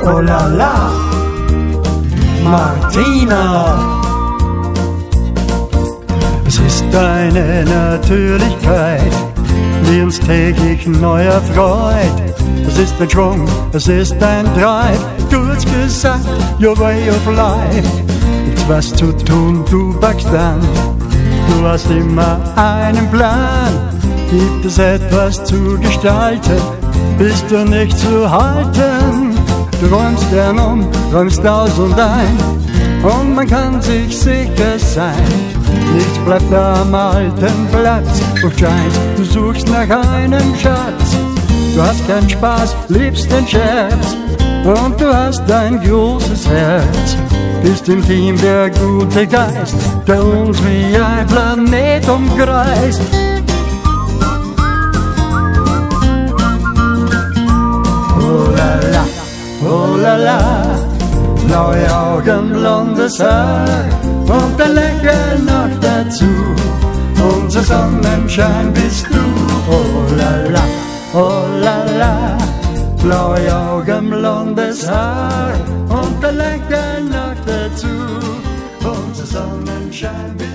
oh la la, Martina. Es ist deine Natürlichkeit, die uns täglich neu erfreut. Es ist ein Schwung, es ist ein Drive, kurz gesagt, your way of life. Gibt's was zu tun, du packst an, du hast immer einen Plan. Gibt es etwas zu gestalten, bist du nicht zu halten. Du räumst gern um, räumst aus und ein, und man kann sich sicher sein, nichts bleibt am alten Platz. Und scheint, du suchst nach einem Schatz. Du hast keinen Spaß, liebst den Scherz, und du hast ein großes Herz. Bist im Team der gute Geist, der uns wie ein Planet umkreist. Oh la la, oh la la, blaue Augen, blondes Haar und ein Lächeln noch dazu. Unser Sonnenschein bist du. Oh la la, oh la la, blaue Augen, blondes Haar und ein Lächeln noch dazu. Unser Sonnenschein bist du.